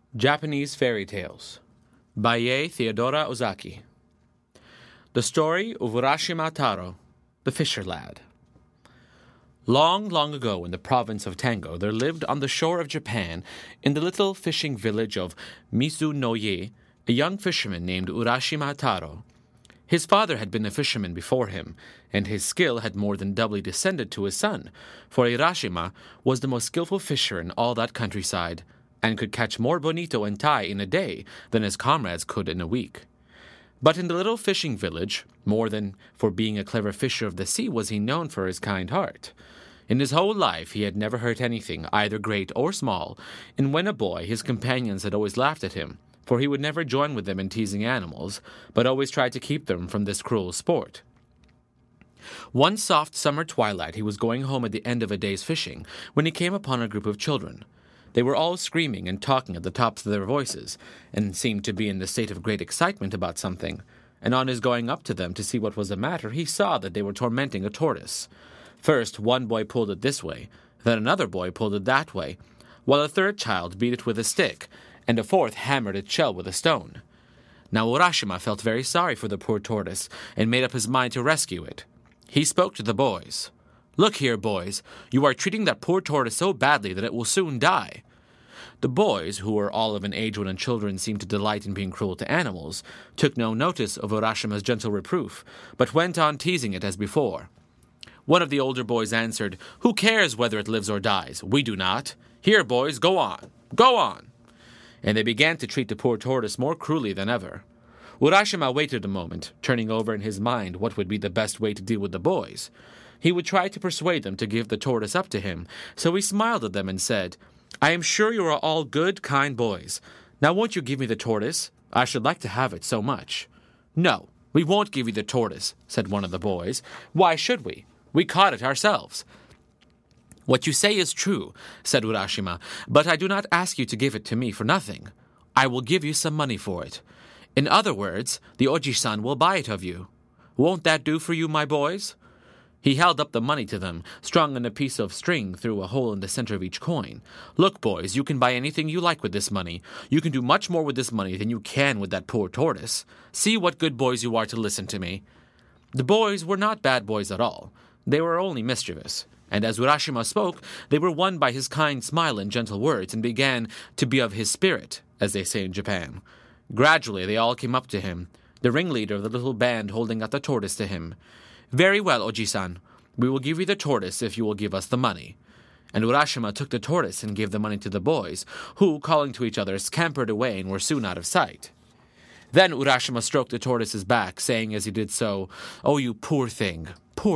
Japanese Fairy Tales by Yae Theodora Ozaki. The Story of Urashima Taro, the Fisher Lad. Long, long ago in the province of Tango, there lived on the shore of Japan, in the little fishing village of Mizunoye, a young fisherman named Urashima Taro. His father had been a fisherman before him, and his skill had more than doubly descended to his son, for Urashima was the most skillful fisher in all that countryside, and could catch more bonito and tai in a day than his comrades could in a week. But in the little fishing village, more than for being a clever fisher of the sea was he known for his kind heart. In his whole life he had never hurt anything, either great or small, and when a boy his companions had always laughed at him, for he would never join with them in teasing animals, but always tried to keep them from this cruel sport. One soft summer twilight he was going home at the end of a day's fishing, when he came upon a group of children. They were all screaming and talking at the tops of their voices, and seemed to be in a state of great excitement about something, and on his going up to them to see what was the matter, he saw that they were tormenting a tortoise. First one boy pulled it this way, then another boy pulled it that way, while a third child beat it with a stick, and a fourth hammered its shell with a stone. Now Urashima felt very sorry for the poor tortoise, and made up his mind to rescue it. He spoke to the boys. "Look here, boys, you are treating that poor tortoise so badly that it will soon die." The boys, who were all of an age when children seem to delight in being cruel to animals, took no notice of Urashima's gentle reproof, but went on teasing it as before. One of the older boys answered, "Who cares whether it lives or dies? We do not. Here, boys, go on, go on." And they began to treat the poor tortoise more cruelly than ever. Urashima waited a moment, turning over in his mind what would be the best way to deal with the boys. He would try to persuade them to give the tortoise up to him, so he smiled at them and said, "I am sure you are all good, kind boys. Now won't you give me the tortoise? I should like to have it so much." "No, we won't give you the tortoise," said one of the boys. "Why should we? We caught it ourselves." "What you say is true," said Urashima, "but I do not ask you to give it to me for nothing. I will give you some money for it. In other words, the Oji-san will buy it of you. Won't that do for you, my boys?" He held up the money to them, strung on a piece of string through a hole in the center of each coin. "Look, boys, you can buy anything you like with this money. You can do much more with this money than you can with that poor tortoise. See what good boys you are to listen to me." The boys were not bad boys at all. They were only mischievous, and as Urashima spoke, they were won by his kind smile and gentle words, and began to be of his spirit, as they say in Japan. Gradually they all came up to him, the ringleader of the little band holding out the tortoise to him. "Very well, Oji-san. We will give you the tortoise if you will give us the money." And Urashima took the tortoise and gave the money to the boys, who, calling to each other, scampered away and were soon out of sight. Then Urashima stroked the tortoise's back, saying as he did so, "Oh, you poor thing,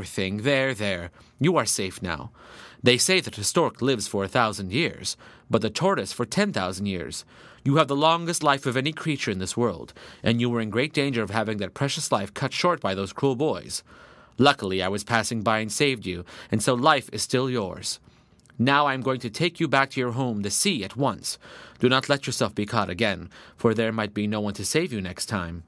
there, you are safe now. They say that a stork lives for 1,000 years, but the tortoise for 10,000 years. You have the longest life of any creature in this world, and you were in great danger of having that precious life cut short by those cruel boys. Luckily, I was passing by and saved you, and so life is still yours. Now I am going to take you back to your home, the sea, at once. Do not let yourself be caught again, for there might be no one to save you next time."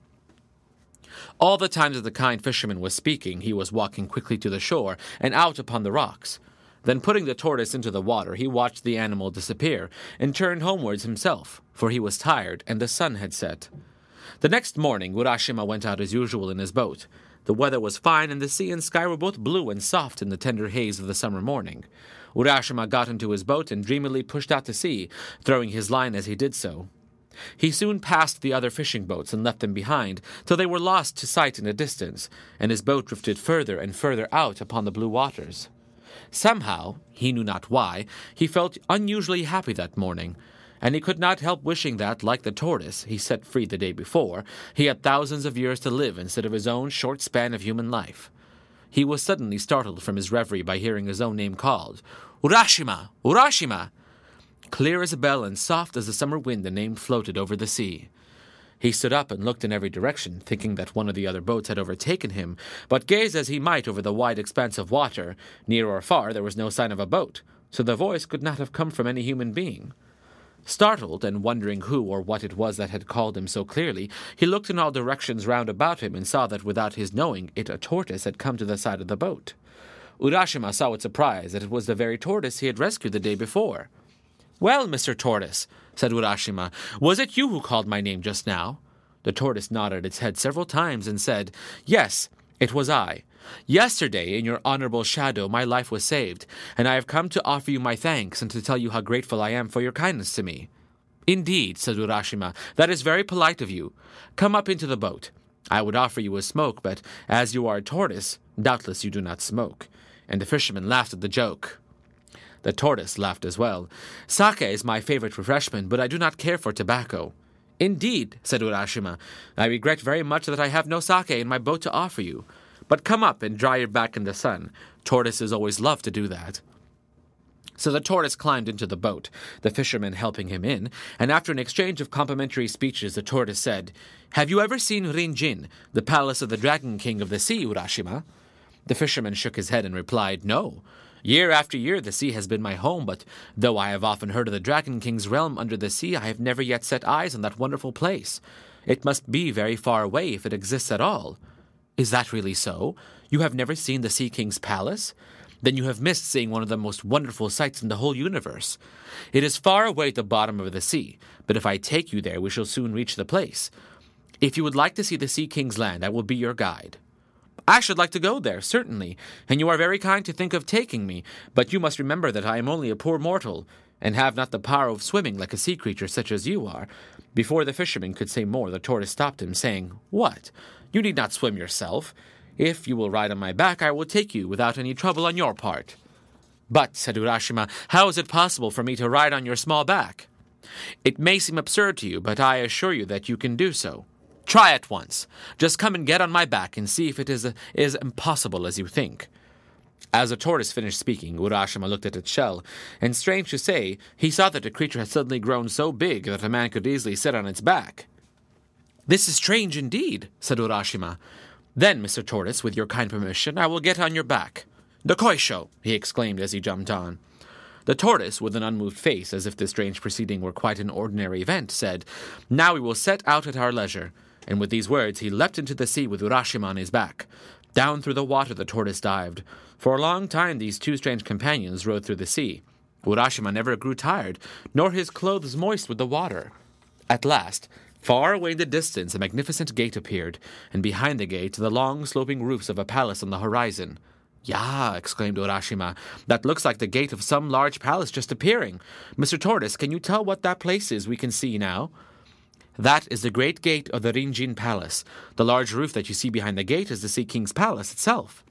All the time that the kind fisherman was speaking, he was walking quickly to the shore and out upon the rocks. Then putting the tortoise into the water, he watched the animal disappear, and turned homewards himself, for he was tired, and the sun had set. The next morning Urashima went out as usual in his boat. The weather was fine, and the sea and sky were both blue and soft in the tender haze of the summer morning. Urashima got into his boat and dreamily pushed out to sea, throwing his line as he did so. He soon passed the other fishing boats and left them behind, till they were lost to sight in the distance, and his boat drifted further and further out upon the blue waters. Somehow, he knew not why, he felt unusually happy that morning, and he could not help wishing that, like the tortoise he set free the day before, he had thousands of years to live instead of his own short span of human life. He was suddenly startled from his reverie by hearing his own name called. "Urashima! Urashima!" Clear as a bell and soft as a summer wind the name floated over the sea. He stood up and looked in every direction, thinking that one of the other boats had overtaken him, but gaze as he might over the wide expanse of water, near or far there was no sign of a boat, so the voice could not have come from any human being. Startled, and wondering who or what it was that had called him so clearly, he looked in all directions round about him and saw that without his knowing it a tortoise had come to the side of the boat. Urashima saw with surprise that it was the very tortoise he had rescued the day before. "Well, Mr. Tortoise," said Urashima, "was it you who called my name just now?" The tortoise nodded its head several times and said, "Yes, it was I. Yesterday, in your honorable shadow, my life was saved, and I have come to offer you my thanks and to tell you how grateful I am for your kindness to me." "Indeed," said Urashima, "that is very polite of you. Come up into the boat. I would offer you a smoke, but as you are a tortoise, doubtless you do not smoke." And the fisherman laughed at the joke. The tortoise laughed as well. "Sake is my favorite refreshment, but I do not care for tobacco." "Indeed," said Urashima, "I regret very much that I have no sake in my boat to offer you. But come up and dry your back in the sun. Tortoises always love to do that." So the tortoise climbed into the boat, the fisherman helping him in, and after an exchange of complimentary speeches, the tortoise said, "Have you ever seen Rinjin, the palace of the Dragon King of the Sea, Urashima?" The fisherman shook his head and replied, "No. Year after year the sea has been my home, but though I have often heard of the Dragon King's realm under the sea, I have never yet set eyes on that wonderful place. It must be very far away if it exists at all." "Is that really so? You have never seen the Sea King's palace? Then you have missed seeing one of the most wonderful sights in the whole universe. It is far away at the bottom of the sea, but if I take you there we shall soon reach the place. If you would like to see the Sea King's land, I will be your guide." "I should like to go there, certainly, and you are very kind to think of taking me, but you must remember that I am only a poor mortal, and have not the power of swimming like a sea creature such as you are." Before the fisherman could say more, the tortoise stopped him, saying, "What? You need not swim yourself. If you will ride on my back, I will take you without any trouble on your part." "But," said Urashima, "how is it possible for me to ride on your small back?" "It may seem absurd to you, but I assure you that you can do so. Try it once. Just come and get on my back and see if it is as impossible as you think." As the tortoise finished speaking, Urashima looked at its shell, and strange to say, he saw that the creature had suddenly grown so big that a man could easily sit on its back. "This is strange indeed," said Urashima. "Then, Mr. Tortoise, with your kind permission, I will get on your back." "The koisho!" he exclaimed as he jumped on. The tortoise, with an unmoved face, as if this strange proceeding were quite an ordinary event, said, "Now we will set out at our leisure." And with these words he leapt into the sea with Urashima on his back. Down through the water the tortoise dived. For a long time these two strange companions rode through the sea. Urashima never grew tired, nor his clothes moist with the water. At last, far away in the distance, a magnificent gate appeared, and behind the gate the long sloping roofs of a palace on the horizon. "Yah!" exclaimed Urashima, "that looks like the gate of some large palace just appearing. Mr. Tortoise, can you tell what that place is we can see now?" "That is the great gate of the Rinjin Palace. The large roof that you see behind the gate is the Sea King's palace itself."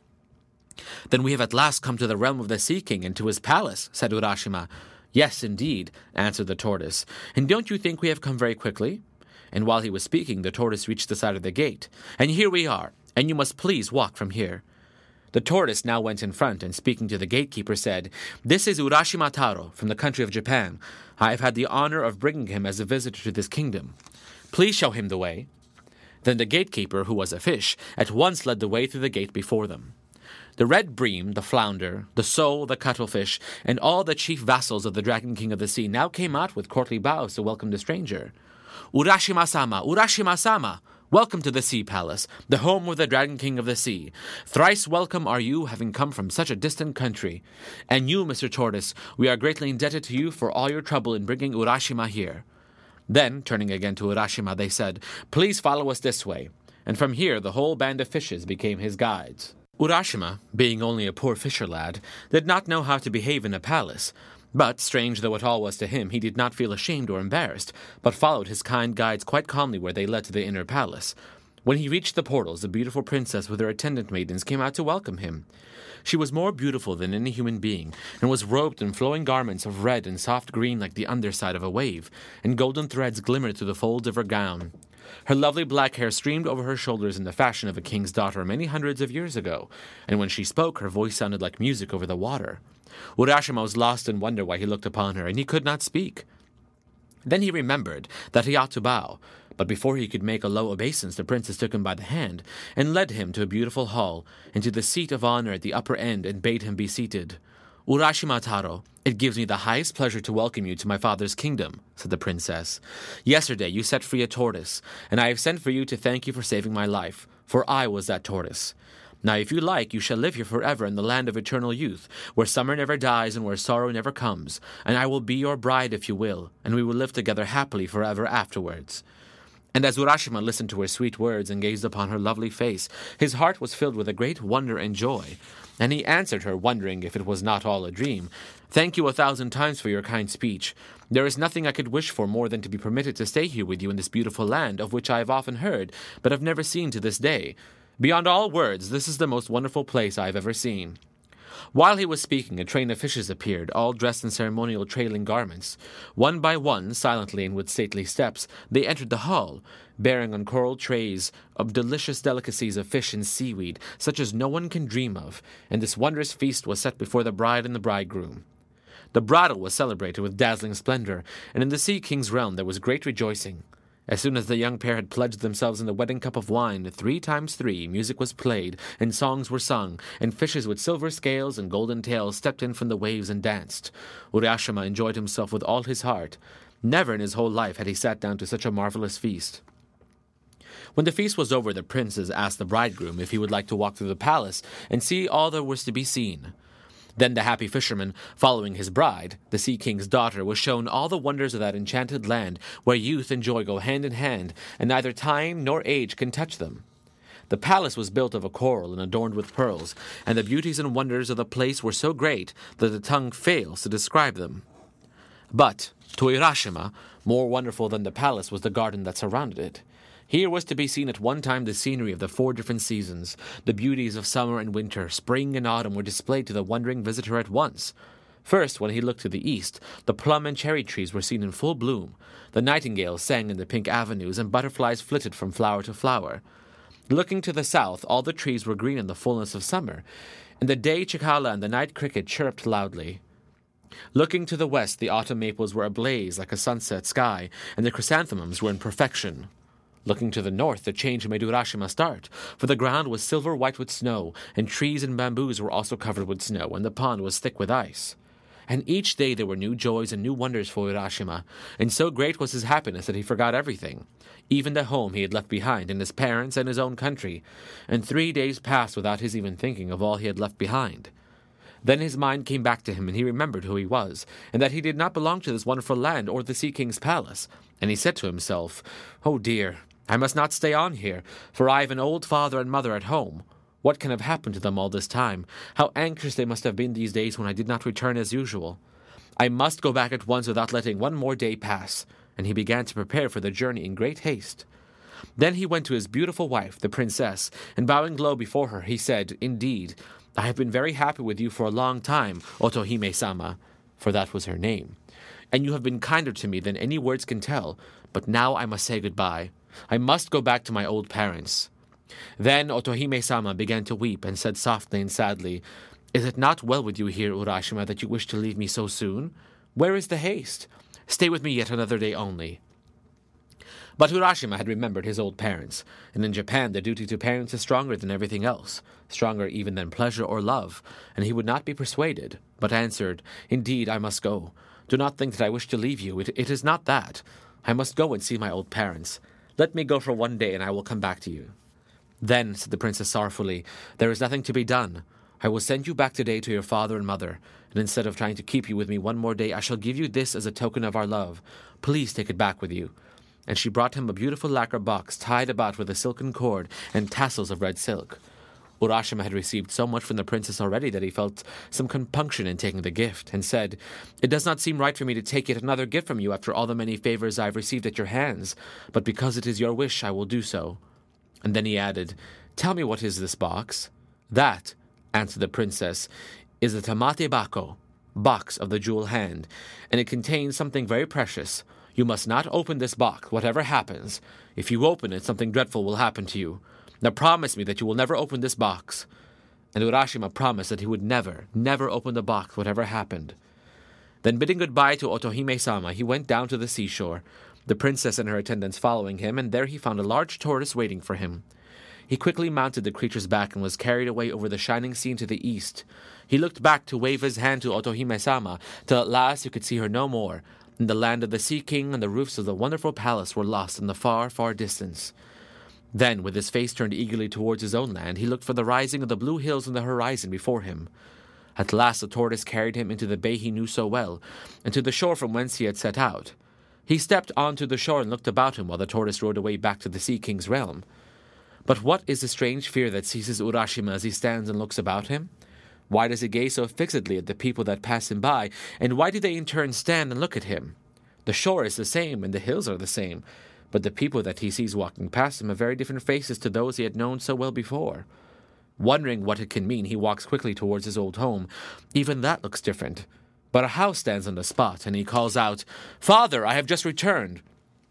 "Then we have at last come to the realm of the Sea King and to his palace," said Urashima. "Yes, indeed," answered the tortoise. "And don't you think we have come very quickly?" And while he was speaking, the tortoise reached the side of the gate. "And here we are, and you must please walk from here." The tortoise now went in front, and speaking to the gatekeeper said, "This is Urashima Taro, from the country of Japan. I have had the honor of bringing him as a visitor to this kingdom. Please show him the way." Then the gatekeeper, who was a fish, at once led the way through the gate before them. The red bream, the flounder, the sole, the cuttlefish, and all the chief vassals of the Dragon King of the Sea now came out with courtly bows to welcome the stranger. "Urashima-sama, Urashima-sama! Welcome to the Sea Palace, the home of the Dragon King of the Sea. Thrice welcome are you, having come from such a distant country. And you, Mr. Tortoise, we are greatly indebted to you for all your trouble in bringing Urashima here." Then, turning again to Urashima, they said, "Please follow us this way." And from here the whole band of fishes became his guides. Urashima, being only a poor fisher lad, did not know how to behave in a palace. But, strange though it all was to him, he did not feel ashamed or embarrassed, but followed his kind guides quite calmly where they led to the inner palace. When he reached the portals, the beautiful princess with her attendant maidens came out to welcome him. She was more beautiful than any human being, and was robed in flowing garments of red and soft green like the underside of a wave, and golden threads glimmered through the folds of her gown. Her lovely black hair streamed over her shoulders in the fashion of a king's daughter many hundreds of years ago, and when she spoke, her voice sounded like music over the water. Urashima was lost in wonder while he looked upon her, and he could not speak. Then he remembered that he ought to bow, but before he could make a low obeisance, the princess took him by the hand, and led him to a beautiful hall, and to the seat of honor at the upper end, and bade him be seated. "Urashima Taro, it gives me the highest pleasure to welcome you to my father's kingdom," said the princess. "Yesterday you set free a tortoise, and I have sent for you to thank you for saving my life, for I was that tortoise. Now if you like, you shall live here forever in the land of eternal youth, where summer never dies and where sorrow never comes, and I will be your bride if you will, and we will live together happily forever afterwards." And as Urashima listened to her sweet words and gazed upon her lovely face, his heart was filled with a great wonder and joy. And he answered her, wondering if it was not all a dream, "Thank you 1,000 times for your kind speech. There is nothing I could wish for more than to be permitted to stay here with you in this beautiful land, of which I have often heard, but have never seen to this day. Beyond all words, this is the most wonderful place I have ever seen." While he was speaking, a train of fishes appeared, all dressed in ceremonial trailing garments. One by one, silently and with stately steps, they entered the hall, bearing on coral trays of delicious delicacies of fish and seaweed, such as no one can dream of, and this wondrous feast was set before the bride and the bridegroom. The bridal was celebrated with dazzling splendor, and in the Sea King's realm there was great rejoicing. As soon as the young pair had pledged themselves in the wedding cup of wine, 3 times 3, music was played, and songs were sung, and fishes with silver scales and golden tails stepped in from the waves and danced. Urashima enjoyed himself with all his heart. Never in his whole life had he sat down to such a marvelous feast. When the feast was over, the princes asked the bridegroom if he would like to walk through the palace and see all there was to be seen. Then the happy fisherman, following his bride, the Sea King's daughter, was shown all the wonders of that enchanted land where youth and joy go hand in hand, and neither time nor age can touch them. The palace was built of a coral and adorned with pearls, and the beauties and wonders of the place were so great that the tongue fails to describe them. But, to Urashima, more wonderful than the palace was the garden that surrounded it. Here was to be seen at one time the scenery of the 4 different seasons. The beauties of summer and winter, spring and autumn were displayed to the wondering visitor at once. First, when he looked to the east, the plum and cherry trees were seen in full bloom. The nightingales sang in the pink avenues, and butterflies flitted from flower to flower. Looking to the south, all the trees were green in the fullness of summer, and the day cicala and the night cricket chirped loudly. Looking to the west, the autumn maples were ablaze like a sunset sky, and the chrysanthemums were in perfection. Looking to the north, the change made Urashima start, for the ground was silver white with snow, and trees and bamboos were also covered with snow, and the pond was thick with ice. And each day there were new joys and new wonders for Urashima, and so great was his happiness that he forgot everything, even the home he had left behind, and his parents and his own country, and 3 days passed without his even thinking of all he had left behind. Then his mind came back to him, and he remembered who he was, and that he did not belong to this wonderful land or the Sea King's palace, and he said to himself, "Oh dear, I must not stay on here, for I have an old father and mother at home. What can have happened to them all this time? How anxious they must have been these days when I did not return as usual. I must go back at once without letting one more day pass," and he began to prepare for the journey in great haste. Then he went to his beautiful wife, the princess, and bowing low before her, he said, "Indeed, I have been very happy with you for a long time, Otohime-sama," for that was her name, "and you have been kinder to me than any words can tell, but now I must say goodbye. I must go back to my old parents." Then Otohime-sama began to weep and said softly and sadly, "Is it not well with you here, Urashima, that you wish to leave me so soon? Where is the haste? Stay with me yet another day only." But Urashima had remembered his old parents, and in Japan the duty to parents is stronger than everything else, stronger even than pleasure or love, and he would not be persuaded, but answered, "Indeed, I must go. Do not think that I wish to leave you. It is not that. I must go and see my old parents. Let me go for one day, and I will come back to you." "Then," said the princess sorrowfully, "there is nothing to be done. I will send you back today to your father and mother, and instead of trying to keep you with me one more day, I shall give you this as a token of our love. Please take it back with you." And she brought him a beautiful lacquer box tied about with a silken cord and tassels of red silk. Urashima had received so much from the princess already that he felt some compunction in taking the gift, and said, "It does not seem right for me to take yet another gift from you after all the many favors I have received at your hands, but because it is your wish, I will do so." And then he added, "Tell me, what is this box?" "That," answered the princess, "is the tamate bako, box of the jewel hand, and it contains something very precious. You must not open this box, whatever happens. If you open it, something dreadful will happen to you. Now promise me that you will never open this box." And Urashima promised that he would never open the box, whatever happened. Then bidding goodbye to Otohime-sama, he went down to the seashore, the princess and her attendants following him, and there he found a large tortoise waiting for him. He quickly mounted the creature's back and was carried away over the shining sea to the east. He looked back to wave his hand to Otohime-sama, till at last he could see her no more, and the land of the Sea King and the roofs of the wonderful palace were lost in the far, far distance. Then, with his face turned eagerly towards his own land, he looked for the rising of the blue hills on the horizon before him. At last the tortoise carried him into the bay he knew so well, and to the shore from whence he had set out. He stepped onto the shore and looked about him while the tortoise rowed away back to the Sea King's realm. But what is the strange fear that seizes Urashima as he stands and looks about him? Why does he gaze so fixedly at the people that pass him by, and why do they in turn stand and look at him? The shore is the same, and the hills are the same, but the people that he sees walking past him have very different faces to those he had known so well before. Wondering what it can mean, he walks quickly towards his old home. Even that looks different. But a house stands on the spot, and he calls out, "Father, I have just returned."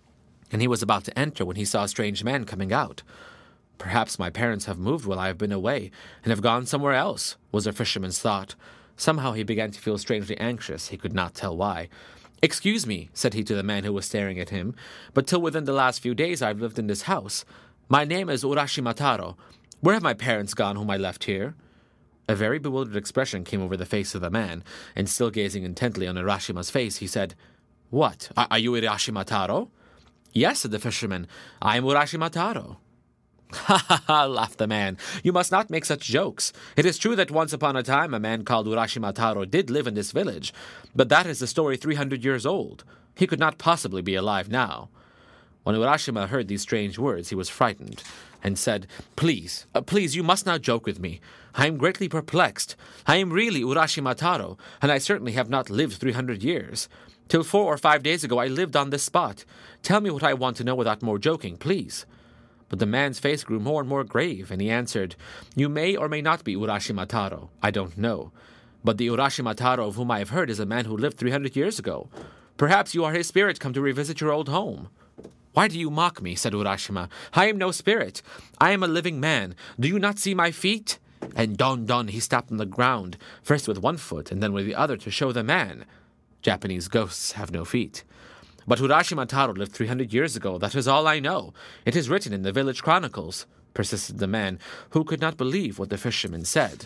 And he was about to enter when he saw a strange man coming out. "Perhaps my parents have moved while I have been away, and have gone somewhere else," was the fisherman's thought. Somehow he began to feel strangely anxious. He could not tell why. "Excuse me," said he to the man who was staring at him, "but till within the last few days I have lived in this house. My name is Urashima Taro. Where have my parents gone whom I left here?" A very bewildered expression came over the face of the man, and still gazing intently on Urashima's face, he said, "What, are you Urashima Taro?" "Yes," said the fisherman, "I am Urashima Taro." "Ha ha ha," laughed the man. "You must not make such jokes. It is true that once upon a time a man called Urashima Taro did live in this village, but that is a story 300 years old. He could not possibly be alive now." When Urashima heard these strange words, he was frightened, and said, Please, you must not joke with me. I am greatly perplexed. I am really Urashima Taro, and I certainly have not lived 300 years. Till 4 or 5 days ago I lived on this spot. Tell me what I want to know without more joking, please." But the man's face grew more and more grave, and he answered, "You may or may not be Urashima Taro. I don't know. But the Urashima Taro of whom I have heard is a man who lived 300 years ago. Perhaps you are his spirit come to revisit your old home." "Why do you mock me?" said Urashima. "I am no spirit. I am a living man. Do you not see my feet?" And don, he stamped on the ground, first with one foot and then with the other to show the man. Japanese ghosts have no feet. "But Urashima Taro lived 300 years ago. That is all I know. It is written in the village chronicles," persisted the man, who could not believe what the fisherman said.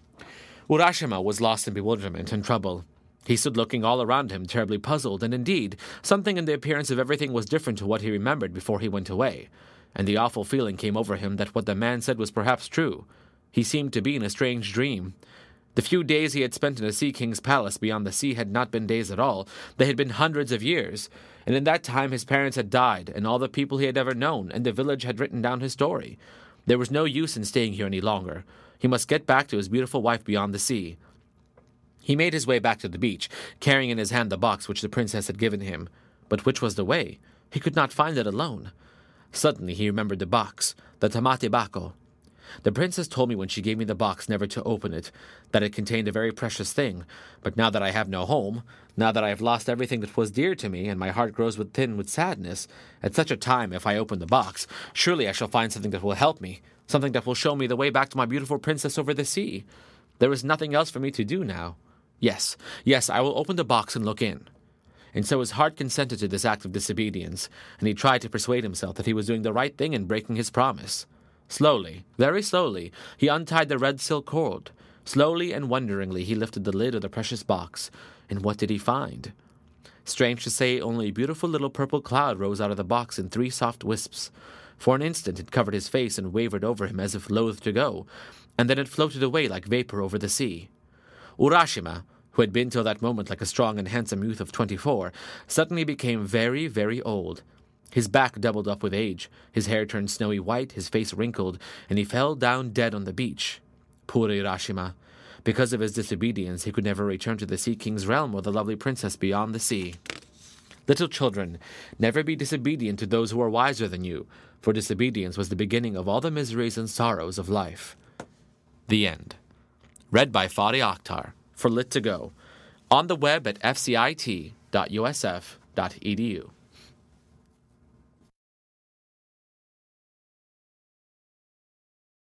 Urashima was lost in bewilderment and trouble. He stood looking all around him, terribly puzzled, and indeed, something in the appearance of everything was different to what he remembered before he went away, and the awful feeling came over him that what the man said was perhaps true. He seemed to be in a strange dream. The few days he had spent in the Sea King's palace beyond the sea had not been days at all. They had been hundreds of years, and in that time his parents had died, and all the people he had ever known, and the village had written down his story. There was no use in staying here any longer. He must get back to his beautiful wife beyond the sea. He made his way back to the beach, carrying in his hand the box which the princess had given him. But which was the way? He could not find it alone. Suddenly he remembered the box, the tamate bako. The princess told me when she gave me the box never to open it, that it contained a very precious thing. But now that I have no home, now that I have lost everything that was dear to me, and my heart grows thin with sadness, at such a time, if I open the box, surely I shall find something that will help me, something that will show me the way back to my beautiful princess over the sea. There is nothing else for me to do now. Yes, I will open the box and look in." And so his heart consented to this act of disobedience, and he tried to persuade himself that he was doing the right thing in breaking his promise. Slowly, very slowly, he untied the red silk cord. Slowly and wonderingly he lifted the lid of the precious box, and what did he find? Strange to say, only a beautiful little purple cloud rose out of the box in 3 soft wisps. For an instant it covered his face and wavered over him as if loath to go, and then it floated away like vapor over the sea. Urashima, who had been till that moment like a strong and handsome youth of 24, suddenly became very, very old. His back doubled up with age, his hair turned snowy white, his face wrinkled, and he fell down dead on the beach. Poor Urashima. Because of his disobedience, he could never return to the Sea King's realm or the lovely princess beyond the sea. Little children, never be disobedient to those who are wiser than you, for disobedience was the beginning of all the miseries and sorrows of life. The end. Read by Fadi Akhtar for Lit2Go, on the web at fcit.usf.edu.